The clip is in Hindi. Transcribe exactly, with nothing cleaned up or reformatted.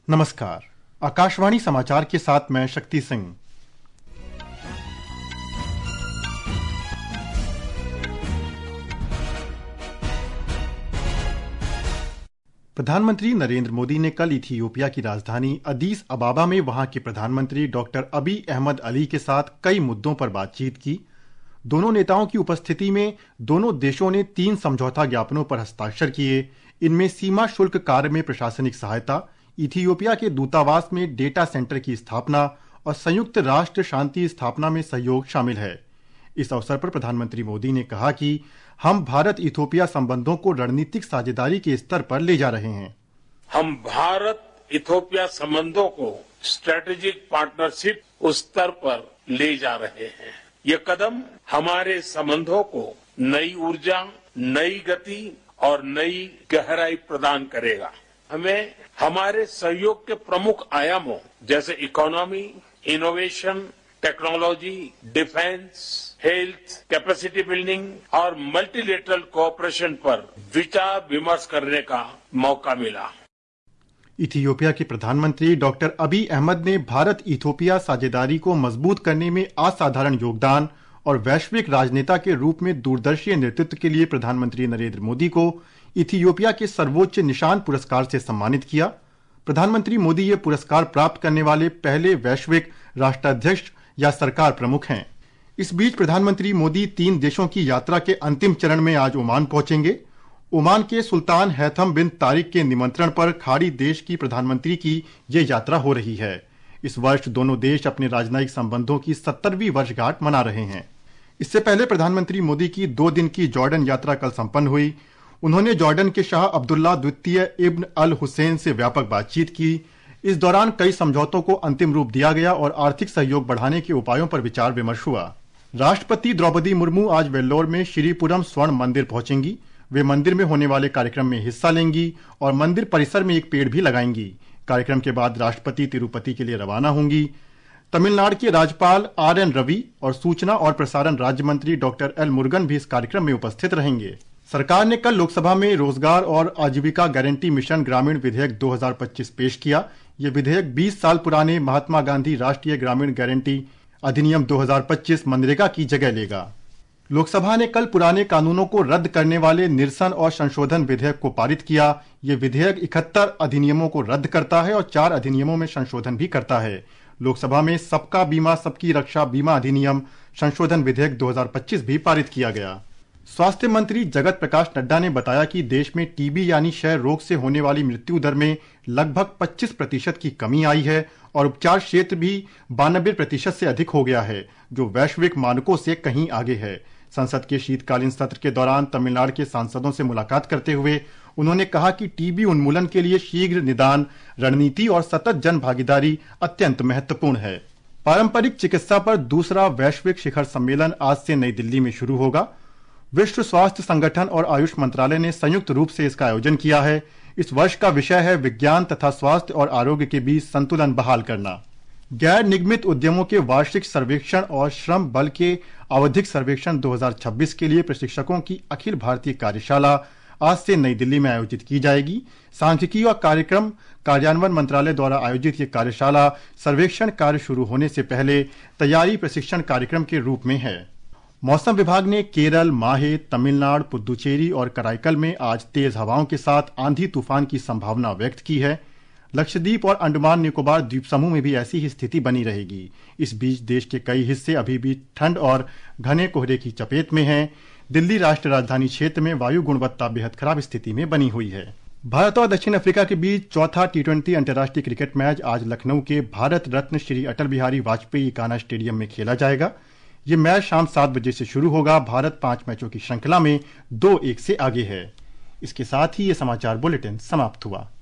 नमस्कार। आकाशवाणी समाचार के साथ मैं शक्ति सिंह। प्रधानमंत्री नरेंद्र मोदी ने कल इथियोपिया की राजधानी अदीस अबाबा में वहां के प्रधानमंत्री डॉक्टर अबी अहमद अली के साथ कई मुद्दों पर बातचीत की। दोनों नेताओं की उपस्थिति में दोनों देशों ने तीन समझौता ज्ञापनों पर हस्ताक्षर किए। इनमें सीमा शुल्क कार्य में प्रशासनिक सहायता, इथियोपिया के दूतावास में डेटा सेंटर की स्थापना और संयुक्त राष्ट्र शांति स्थापना में सहयोग शामिल है। इस अवसर पर प्रधानमंत्री मोदी ने कहा कि हम भारत इथियोपिया संबंधों को रणनीतिक साझेदारी के स्तर पर ले जा रहे हैं। हम भारत इथियोपिया संबंधों को स्ट्रेटेजिक पार्टनरशिप उस स्तर पर ले जा रहे हैं। ये कदम हमारे संबंधों को नई ऊर्जा, नई गति और नई गहराई प्रदान करेगा। हमें हमारे सहयोग के प्रमुख आयामों जैसे economy, innovation, technology, defence, health, capacity building और मल्टीलेटरल कोऑपरेशन पर विचार विमर्श करने का मौका मिला। इथियोपिया के प्रधानमंत्री डॉक्टर अबी अहमद ने भारत इथियोपिया साझेदारी को मजबूत करने में असाधारण योगदान और वैश्विक राजनेता के रूप में दूरदर्शी नेतृत्व के लिए प्रधानमंत्री नरेंद्र मोदी को इथियोपिया के सर्वोच्च निशान पुरस्कार से सम्मानित किया। प्रधानमंत्री मोदी ये पुरस्कार प्राप्त करने वाले पहले वैश्विक राष्ट्राध्यक्ष या सरकार प्रमुख हैं। इस बीच प्रधानमंत्री मोदी तीन देशों की यात्रा के अंतिम चरण में आज ओमान पहुंचेंगे। ओमान के सुल्तान हैथम बिन तारिक के निमंत्रण पर खाड़ी देश की प्रधानमंत्री की ये यात्रा हो रही है। इस वर्ष दोनों देश अपने राजनयिक संबंधों की सत्तरवीं वर्षगांठ मना रहे हैं। इससे पहले प्रधानमंत्री मोदी की दो दिन की जॉर्डन यात्रा कल संपन्न हुई। उन्होंने जॉर्डन के शाह अब्दुल्ला द्वितीय इब्न अल हुसैन से व्यापक बातचीत की। इस दौरान कई समझौतों को अंतिम रूप दिया गया और आर्थिक सहयोग बढ़ाने के उपायों पर विचार विमर्श हुआ। राष्ट्रपति द्रौपदी मुर्मू आज वेल्लोर में श्रीपुरम स्वर्ण मंदिर पहुंचेंगी। वे मंदिर में होने वाले कार्यक्रम में हिस्सा लेंगी और मंदिर परिसर में एक पेड़ भी लगाएंगी। कार्यक्रम के बाद राष्ट्रपति तिरुपति के लिए रवाना होंगी। तमिलनाडु के राज्यपाल आर एन रवि और सूचना और प्रसारण राज्य मंत्री डॉक्टर एल मुरुगन भी इस कार्यक्रम में उपस्थित रहेंगे। सरकार ने कल लोकसभा में रोजगार और आजीविका गारंटी मिशन ग्रामीण विधेयक दो हज़ार पच्चीस पेश किया। यह विधेयक बीस साल पुराने महात्मा गांधी राष्ट्रीय ग्रामीण गारंटी अधिनियम दो हज़ार पच्चीस मनरेगा की जगह लेगा। लोकसभा ने कल पुराने कानूनों को रद्द करने वाले निरसन और संशोधन विधेयक को पारित किया। यह विधेयक इकहत्तर अधिनियमों को रद्द करता है और चार अधिनियमों में संशोधन भी करता है। लोकसभा में सबका बीमा सबकी रक्षा बीमा अधिनियम संशोधन विधेयक दो हज़ार पच्चीस भी पारित किया गया। स्वास्थ्य मंत्री जगत प्रकाश नड्डा ने बताया कि देश में टीबी यानी क्षय रोग से होने वाली मृत्यु दर में लगभग पच्चीस प्रतिशत की कमी आई है और उपचार क्षेत्र भी बानबे प्रतिशत से अधिक हो गया है, जो वैश्विक मानकों से कहीं आगे है। संसद के शीतकालीन सत्र के दौरान तमिलनाडु के सांसदों से मुलाकात करते हुए उन्होंने कहा कि टीबी उन्मूलन के लिए शीघ्र निदान रणनीति और सतत जन भागीदारी अत्यंत महत्वपूर्ण है। पारंपरिक चिकित्सा पर दूसरा वैश्विक शिखर सम्मेलन आज से नई दिल्ली में शुरू होगा। विश्व स्वास्थ्य संगठन और आयुष मंत्रालय ने संयुक्त रूप से इसका आयोजन किया है। इस वर्ष का विषय है विज्ञान तथा स्वास्थ्य और आरोग्य के बीच संतुलन बहाल करना। गैर निगमित उद्यमों के वार्षिक सर्वेक्षण और श्रम बल के आवधिक सर्वेक्षण दो हज़ार छब्बीस के लिए प्रशिक्षकों की अखिल भारतीय कार्यशाला आज से नई दिल्ली में आयोजित की जाएगी। सांख्यिकी और कार्यक्रम कार्यान्वयन मंत्रालय द्वारा आयोजित ये कार्यशाला सर्वेक्षण कार्य शुरू होने से पहले तैयारी प्रशिक्षण कार्यक्रम के रूप में है। मौसम विभाग ने केरल, माहे, तमिलनाडु, पुदुचेरी और कराईकल में आज तेज हवाओं के साथ आंधी तूफान की संभावना व्यक्त की है। लक्षद्वीप और अंडमान निकोबार द्वीप समूह में भी ऐसी ही स्थिति बनी रहेगी। इस बीच देश के कई हिस्से अभी भी ठंड और घने कोहरे की चपेट में हैं। दिल्ली राष्ट्रीय राजधानी क्षेत्र में वायु गुणवत्ता बेहद खराब स्थिति में बनी हुई है। भारत और दक्षिण अफ्रीका के बीच चौथा टी ट्वेंटी अंतर्राष्ट्रीय क्रिकेट मैच आज लखनऊ के भारत रत्न श्री अटल बिहारी वाजपेयी इकाना स्टेडियम में खेला जाएगा। ये मैच शाम सात बजे से शुरू होगा। भारत पांच मैचों की श्रृंखला में दो एक से आगे है। इसके साथ ही ये समाचार बुलेटिन समाप्त हुआ।